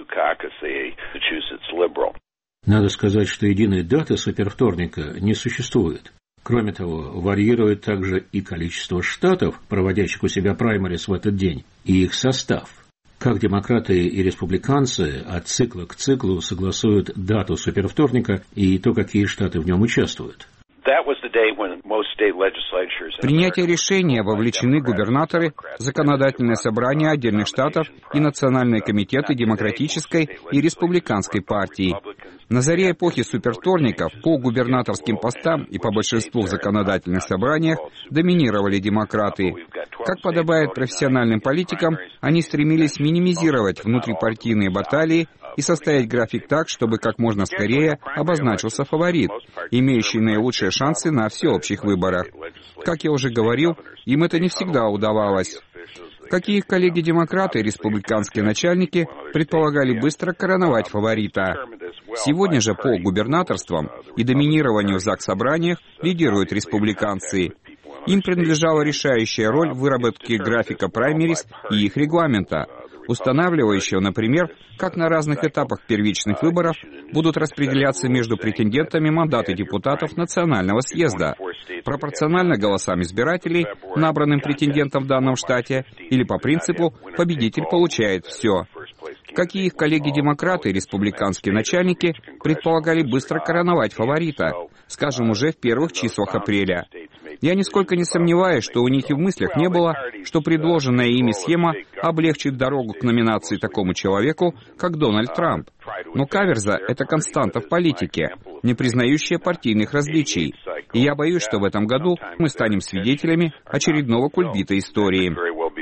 Надо сказать, что единой даты супервторника не существует. Кроме того, варьирует также и количество штатов, проводящих у себя праймериз в этот день, и их состав. Как демократы и республиканцы от цикла к циклу согласуют дату супервторника и то, какие штаты в нем участвуют. В принятие решения вовлечены губернаторы, законодательное собрание отдельных штатов и национальные комитеты демократической и республиканской партий. На заре эпохи супервторников по губернаторским постам и по большинству в законодательных собраниях доминировали демократы. Как подобает профессиональным политикам, они стремились минимизировать внутрипартийные баталии и составить график так, чтобы как можно скорее обозначился фаворит, имеющий наилучшие шансы на всеобщих выборах. Как я уже говорил, им это не всегда удавалось. Как и их коллеги-демократы и республиканские начальники предполагали быстро короновать фаворита. Сегодня же по губернаторствам и доминированию в заксобраниях лидируют республиканцы. Им принадлежала решающая роль в выработке графика праймерис и их регламента, устанавливающего, например, как на разных этапах первичных выборов будут распределяться между претендентами мандаты депутатов Национального съезда, пропорционально голосам избирателей, набранным претендентом в данном штате, или по принципу «победитель получает все». Как и их коллеги-демократы и республиканские начальники предполагали быстро короновать фаворита, скажем, уже в первых числах апреля. Я нисколько не сомневаюсь, что у них и в мыслях не было, что предложенная ими схема облегчит дорогу к номинации такому человеку, как Дональд Трамп. Но каверза — это константа в политике, не признающая партийных различий. И я боюсь, что в этом году мы станем свидетелями очередного кульбита истории.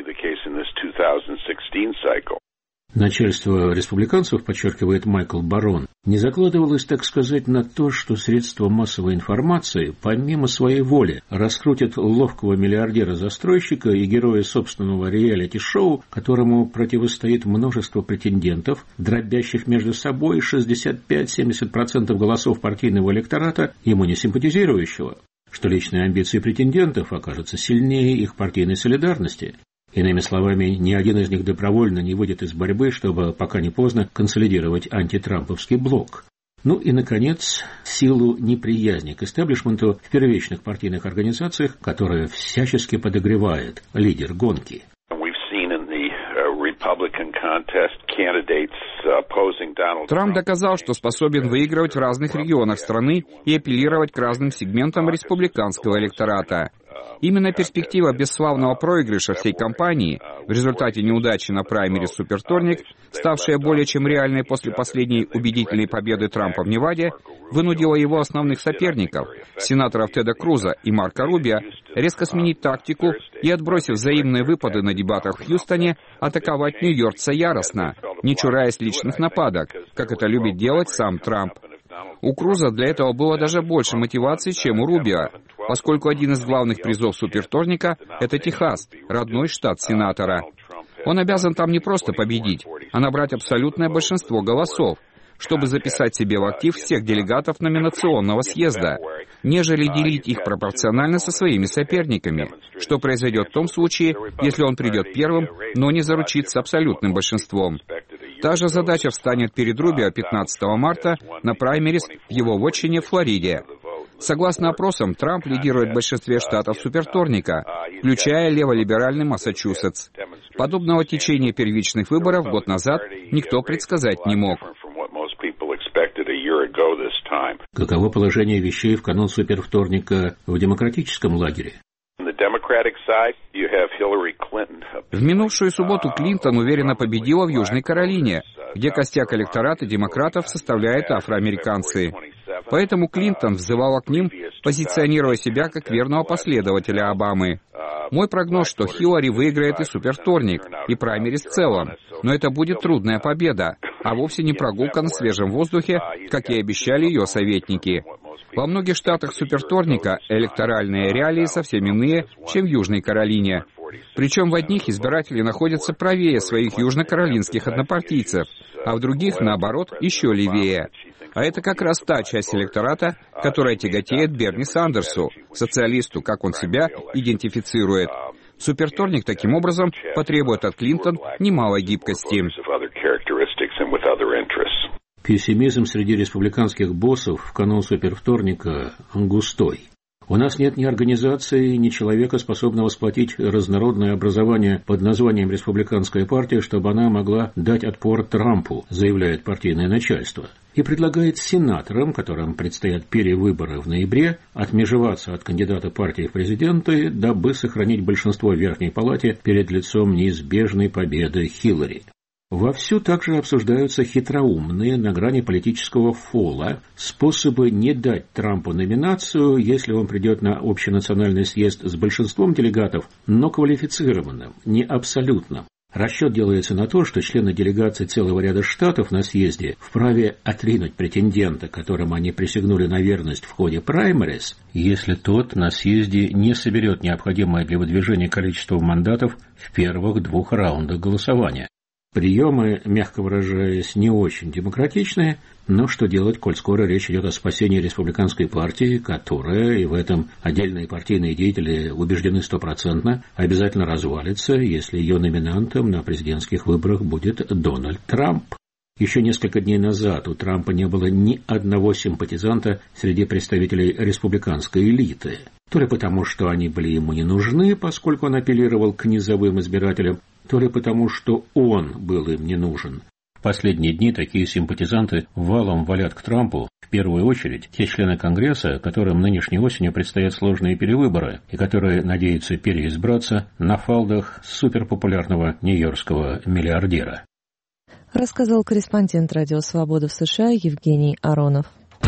Начальство республиканцев, подчеркивает Майкл Барон, не закладывалось, так сказать, на то, что средства массовой информации, помимо своей воли, раскрутят ловкого миллиардера-застройщика и героя собственного реалити-шоу, которому противостоит множество претендентов, дробящих между собой 65-70% голосов партийного электората, ему не симпатизирующего, что личные амбиции претендентов окажутся сильнее их партийной солидарности. Иными словами, ни один из них добровольно не выйдет из борьбы, чтобы, пока не поздно, консолидировать антитрамповский блок. Ну и, наконец, силу неприязни к истеблишменту в первичных партийных организациях, которая всячески подогревает лидер гонки. Трамп доказал, что способен выигрывать в разных регионах страны и апеллировать к разным сегментам республиканского электората. Именно перспектива бесславного проигрыша всей кампании в результате неудачи на праймериз супервторник, ставшая более чем реальной после последней убедительной победы Трампа в Неваде, вынудила его основных соперников, сенаторов Теда Круза и Марко Рубио, резко сменить тактику и, отбросив взаимные выпады на дебатах в Хьюстоне, атаковать нью-йоркца яростно, не чураясь личных нападок, как это любит делать сам Трамп. У Круза для этого было даже больше мотиваций, чем у Рубио, поскольку один из главных призов супервторника — это Техас, родной штат сенатора. Он обязан там не просто победить, а набрать абсолютное большинство голосов, чтобы записать себе в актив всех делегатов номинационного съезда, нежели делить их пропорционально со своими соперниками, что произойдет в том случае, если он придет первым, но не заручится абсолютным большинством. Та же задача встанет перед Рубио 15 марта на праймериз в его вотчине в Флориде. Согласно опросам, Трамп лидирует в большинстве штатов супервторника, включая леволиберальный Массачусетс. Подобного течения первичных выборов год назад никто предсказать не мог. Каково положение вещей в канун супервторника в демократическом лагере? В минувшую субботу Клинтон уверенно победила в Южной Каролине, где костяк электората демократов составляют афроамериканцы. Поэтому Клинтон взывала к ним, позиционируя себя как верного последователя Обамы. Мой прогноз, что Хиллари выиграет и супервторник, и праймериз в целом. Но это будет трудная победа, а вовсе не прогулка на свежем воздухе, как и обещали ее советники. Во многих штатах супервторника электоральные реалии совсем иные, чем в Южной Каролине. Причем в одних избиратели находятся правее своих южнокаролинских однопартийцев, а в других, наоборот, еще левее. А это как раз та часть электората, которая тяготеет Берни Сандерсу, социалисту, как он себя идентифицирует. Супервторник, таким образом, потребует от Клинтон немалой гибкости. Пессимизм среди республиканских боссов в канун супервторника густой. У нас нет ни организации, ни человека, способного сплотить разнородное образование под названием «Республиканская партия», чтобы она могла дать отпор Трампу, заявляет партийное начальство. И предлагает сенаторам, которым предстоят перевыборы в ноябре, отмежеваться от кандидата партии в президенты, дабы сохранить большинство в Верхней Палате перед лицом неизбежной победы Хиллари. Вовсю также обсуждаются хитроумные, на грани политического фола, способы не дать Трампу номинацию, если он придет на общенациональный съезд с большинством делегатов, но квалифицированным, не абсолютным. Расчет делается на то, что члены делегаций целого ряда штатов на съезде вправе отринуть претендента, которым они присягнули на верность в ходе праймерис, если тот на съезде не соберет необходимое для выдвижения количество мандатов в первых 2 раундах голосования. Приемы, мягко выражаясь, не очень демократичные, но что делать, коль скоро речь идет о спасении республиканской партии, которая, и в этом отдельные партийные деятели убеждены 100%, обязательно развалится, если ее номинантом на президентских выборах будет Дональд Трамп. Еще несколько дней назад у Трампа не было ни одного симпатизанта среди представителей республиканской элиты. То ли потому, что они были ему не нужны, поскольку он апеллировал к низовым избирателям, то ли потому, что он был им не нужен. В последние дни такие симпатизанты валом валят к Трампу, в первую очередь те члены Конгресса, которым нынешней осенью предстоят сложные перевыборы и которые надеются переизбраться на фалдах суперпопулярного нью-йоркского миллиардера. Рассказал корреспондент Радио Свобода в США Евгений Аронов.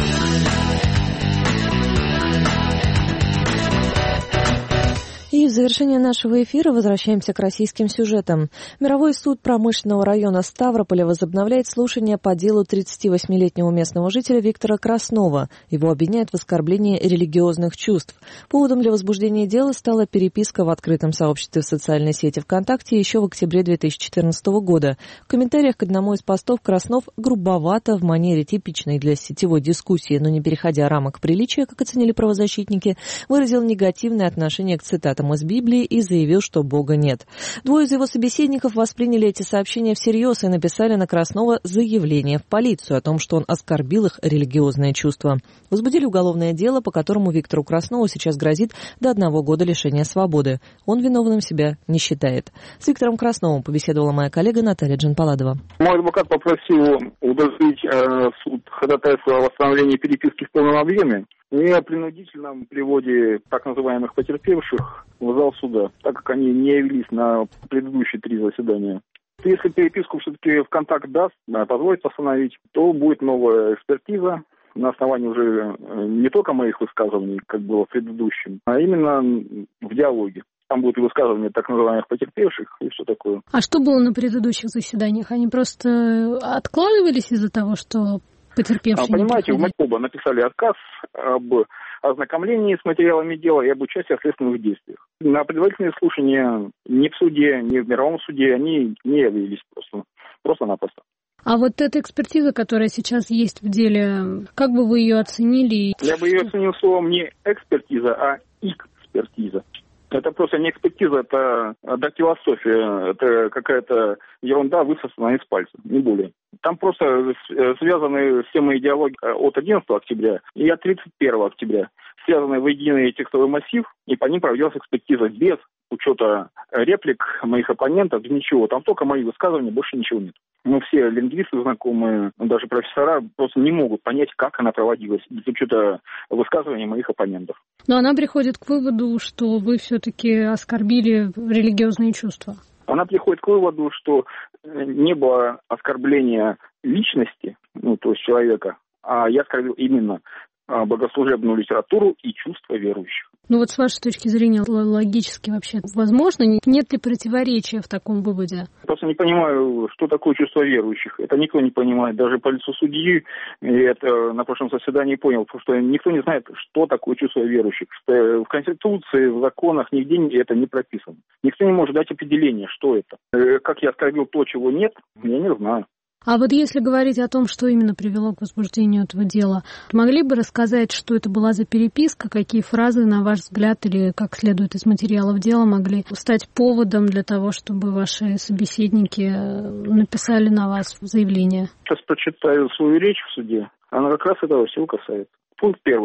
И в завершение нашего эфира возвращаемся к российским сюжетам. Мировой суд промышленного района Ставрополя возобновляет слушание по делу 38-летнего местного жителя Виктора Краснова. Его обвиняют в оскорблении религиозных чувств. Поводом для возбуждения дела стала переписка в открытом сообществе в социальной сети ВКонтакте еще в октябре 2014 года. В комментариях к одному из постов Краснов грубовато, в манере типичной для сетевой дискуссии, но не переходя рамок приличия, как оценили правозащитники, выразил негативное отношение к цитатам из Библии и заявил, что Бога нет. Двое из его собеседников восприняли эти сообщения всерьез и написали на Краснова заявление в полицию о том, что он оскорбил их религиозные чувства. Возбудили уголовное дело, по которому Виктору Краснову сейчас грозит до 1 года лишения свободы. Он виновным себя не считает. С Виктором Красновым побеседовала моя коллега Наталья Джанпаладова. Мой адвокат попросил удовлетворить суд ходатайство о восстановлении переписки в полном объеме и о принудительном приводе так называемых потерпевших в зал суда, так как они не явились на предыдущие 3 заседания. Если переписку все-таки ВКонтакт даст, позволит восстановить, то будет новая экспертиза на основании уже не только моих высказываний, как было в предыдущем, а именно в диалоге. Там будут и высказывания так называемых потерпевших и все такое. А что было на предыдущих заседаниях? Они просто откладывались из-за того, что потерпевшие понимаете, в оба написали отказ об ознакомлении с материалами дела и об участии в следственных действиях. На предварительные слушания ни в суде, ни в мировом суде они не явились просто-напросто. А вот эта экспертиза, которая сейчас есть в деле, как бы вы ее оценили? Я бы ее оценил словом не экспертиза, а экспертиза. Это просто не экспертиза, это дактилоскопия, это какая-то ерунда, высосанная из пальца, не более. Там просто связаны все мои диалоги от 11 октября и от 31 октября, связаны в единый текстовый массив, и по ним проводилась экспертиза без учета реплик моих оппонентов, ничего. Там только мои высказывания, больше ничего нет. Мы все лингвисты знакомые, даже профессора просто не могут понять, как она проводилась, без учета высказываний моих оппонентов. Но она приходит к выводу, что вы все-таки оскорбили религиозные чувства. Она приходит к выводу, что не было оскорбления личности, то есть человека, а я оскорбил именно богослужебную литературу и чувства верующих. Ну вот с вашей точки зрения, логически вообще возможно? Нет ли противоречия в таком выводе? Просто не понимаю, что такое чувство верующих. Это никто не понимает. Даже по лицу судьи, я это на прошлом заседании понял, потому что никто не знает, что такое чувство верующих. Что в Конституции, в законах нигде это не прописано. Никто не может дать определение, что это. Как я оскорбил то, чего нет, я не знаю. А вот если говорить о том, что именно привело к возбуждению этого дела, могли бы рассказать, что это была за переписка, какие фразы, на ваш взгляд, или как следует из материалов дела, могли стать поводом для того, чтобы ваши собеседники написали на вас заявление? Сейчас прочитаю свою речь в суде. Она как раз этого всего касается. Пункт 1.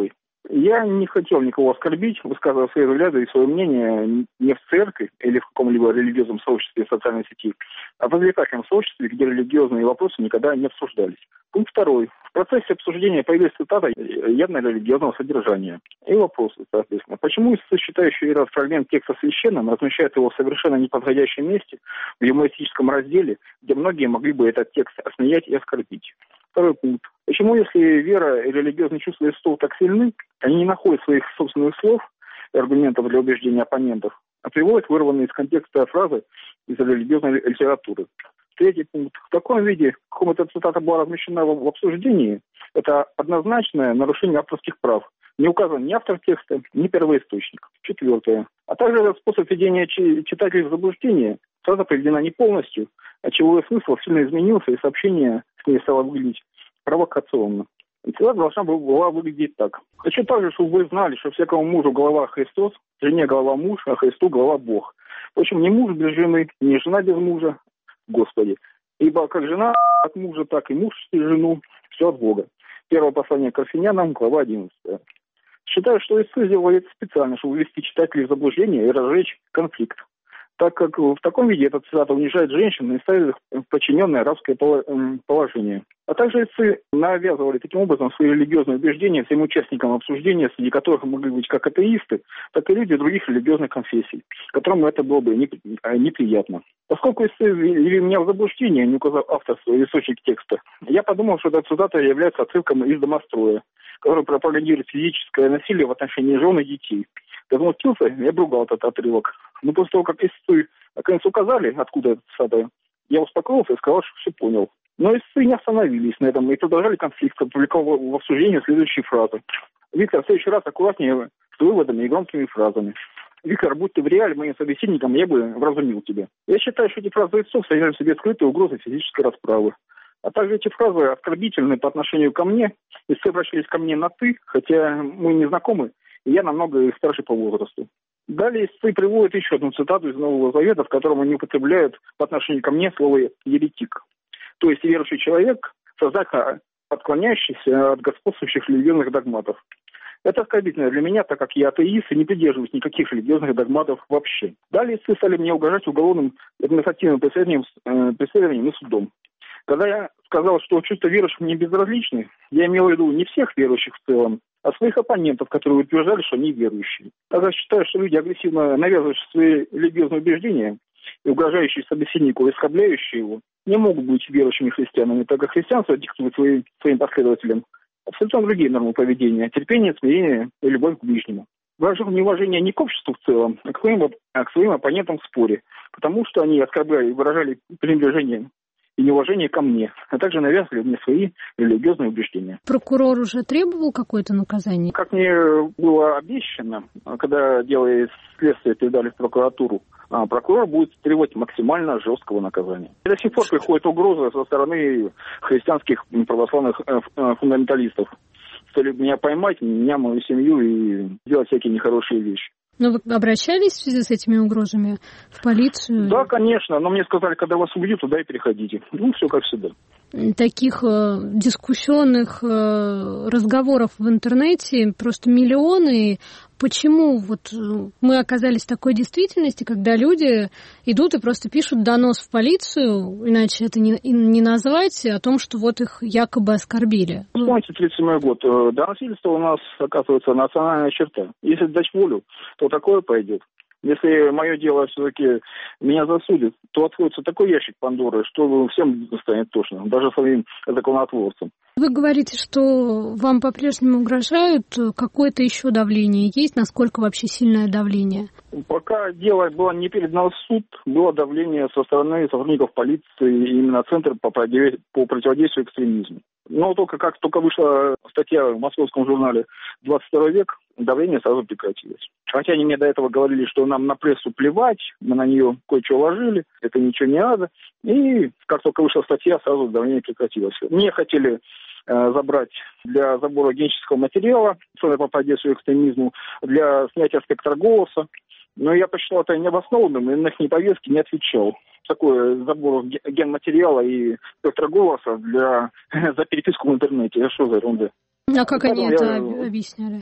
Я не хотел никого оскорбить, высказывая свои взгляды и свое мнение не в церкви или в каком-либо религиозном сообществе в социальной сети, а в развлекательном сообществе, где религиозные вопросы никогда не обсуждались. Пункт 2. В процессе обсуждения появилась цитата явно религиозного содержания. И вопросы, соответственно. Почему истцы, считающие этот фрагмент текста священным, размещают его в совершенно неподходящем месте, в юмористическом разделе, где многие могли бы этот текст осмеять и оскорбить? 2 пункт. Почему, если вера и религиозные чувства истцов так сильны, они не находят своих собственных слов и аргументов для убеждения оппонентов, а приводят вырванные из контекста фразы из религиозной литературы? 3 пункт. В таком виде, в каком эта цитата была размещена в обсуждении, это однозначное нарушение авторских прав. Не указан ни автор текста, ни первоисточник. 4. А также этот способ введения читателей в заблуждение. Фраза приведена не полностью, отчего ее смысл сильно изменился, и сообщение с ней стало выглядеть провокационно. И цитата должна была выглядеть так. Хочу также, чтобы вы знали, что всякому мужу голова Христос, жене голова муж, а Христу голова Бог. В общем, не муж без жены, не жена без мужа, Господи. Ибо как жена от мужа, так и муж через жену, все от Бога. Первое послание к Коринфянам, глава 11. Считаю, что истцы сделали это специально, чтобы ввести читателей в заблуждение и разжечь конфликт, так как в таком виде эта цитата унижает женщин и ставит их в подчиненное рабское положение. А также истцы навязывали таким образом свои религиозные убеждения всем участникам обсуждения, среди которых могли быть как атеисты, так и люди других религиозных конфессий, которым это было бы неприятно. Поскольку истцы ввели меня в заблуждение, не указав авторство и источник текста, я подумал, что эта цитата является отсылком из «Домостроя», который пропагандирует физическое насилие в отношении жен и детей. Я возмутился и обругал этот отрывок. Но после того, как истцы наконец указали, откуда эта цитата, я успокоился и сказал, что все понял. Но истцы не остановились на этом и продолжали конфликт, опубликовав в обсуждении следующие фразы. Виктор, в следующий раз аккуратнее с выводами и громкими фразами. Виктор, будь ты в реале моим собеседником, я бы вразумил тебя. Я считаю, что эти фразы истцов содержат в себе скрытые угрозы физической расправы. А также эти фразы оскорбительны по отношению ко мне. Истцы обращались ко мне на «ты», хотя мы не знакомы, и я намного старше по возрасту. Далее истцы приводят еще одну цитату из Нового Завета, в котором они употребляют по отношению ко мне слово «еретик». То есть верующий человек, сознательно отклоняющийся от господствующих религиозных догматов. Это оскорбительно для меня, так как я атеист и не придерживаюсь никаких религиозных догматов вообще. Далее истцы стали мне угрожать уголовным административным преследованием и судом. Когда я сказал, что чувства верующих мне безразличны, я имел в виду не всех верующих в целом, а своих оппонентов, которые утверждали, что они верующие. Также считаю, что люди, агрессивно навязывающие свои религиозные убеждения и угрожающие собеседнику и оскорбляющие его, не могут быть верующими христианами, так как христианство диктует своим последователям абсолютно другие нормы поведения: терпение, смирение и любовь к ближнему. Выражу неуважение не к обществу в целом, а к своим оппонентам в споре, потому что они оскорбляли и выражали пренебрежение и неуважение ко мне, а также навязывали мне свои религиозные убеждения. Прокурор уже требовал какое-то наказание? Как мне было обещано, когда дело и следствие передали в прокуратуру, прокурор будет требовать максимально жесткого наказания. И до сих пор приходит угроза со стороны христианских православных фундаменталистов, чтобы меня поймать, меня, мою семью и сделать всякие нехорошие вещи. Но вы обращались в связи с этими угрозами в полицию? Да, конечно, но мне сказали, когда вас убьют, туда и переходите. Ну, все как всегда. Таких дискуссионных разговоров в интернете просто миллионы. Почему вот мы оказались в такой действительности, когда люди идут и просто пишут донос в полицию, иначе это не назвать, о том, что вот их якобы оскорбили? Вспомните 37-й год. Доносительство у нас, оказывается, национальная черта. Если дать волю, то такое пойдет. Если мое дело все-таки меня засудит, то откроется такой ящик Пандоры, что всем станет тошно, даже своим законотворцам. Вы говорите, что вам по-прежнему угрожают. Какое-то еще давление есть? Насколько вообще сильное давление? Пока дело было не передано в суд, было давление со стороны сотрудников полиции, именно Центр по противодействию экстремизму. Но как только вышла статья в московском журнале «22 век», давление сразу прекратилось. Хотя они мне до этого говорили, что нам на прессу плевать, мы на нее кое-что ложили, это ничего не надо. И как только вышла статья, сразу давление прекратилось. Мне хотели забрать для забора генетического материала, Центр по противодействию экстремизму, для снятия спектра голоса. Но я посчитал это необоснованным, и на их повестки не отвечал. Такой забор генматериала и спектра голоса за переписку в интернете. Это что за ерунда? А как они это объясняли?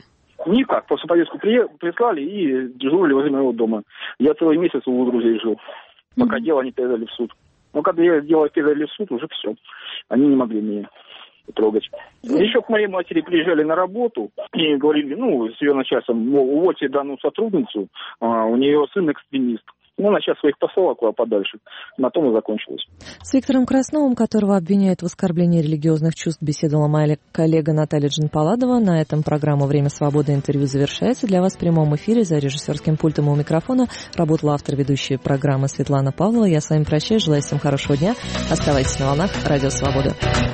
Никак, просто повестку прислали и дежурили возле моего дома. Я целый месяц у друзей жил, пока дело не передали в суд. Но когда дело передали в суд, уже все. Они не могли меня трогать. Еще к моей матери приезжали на работу и говорили, с ее начальством, увольте данную сотрудницу, у нее сын экстремист. Она сейчас своих послала куда подальше. На том и закончилось. С Виктором Красновым, которого обвиняют в оскорблении религиозных чувств, беседовала моя коллега Наталья Джинпаладова. На этом программа «Время свободы» интервью завершается. Для вас в прямом эфире за режиссерским пультом у микрофона работала автор ведущей программы Светлана Павлова. Я с вами прощаюсь. Желаю всем хорошего дня. Оставайтесь на волнах Радио Свобода.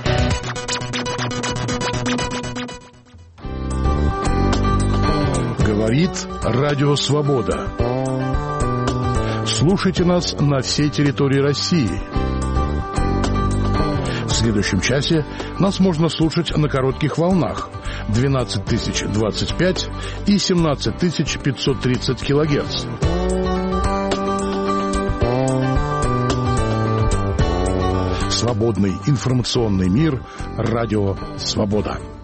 Говорит Радио Свобода. Слушайте нас на всей территории России. В следующем часе нас можно слушать на коротких волнах 12025 и 17530 килогерц. Свободный информационный мир. Радио Свобода.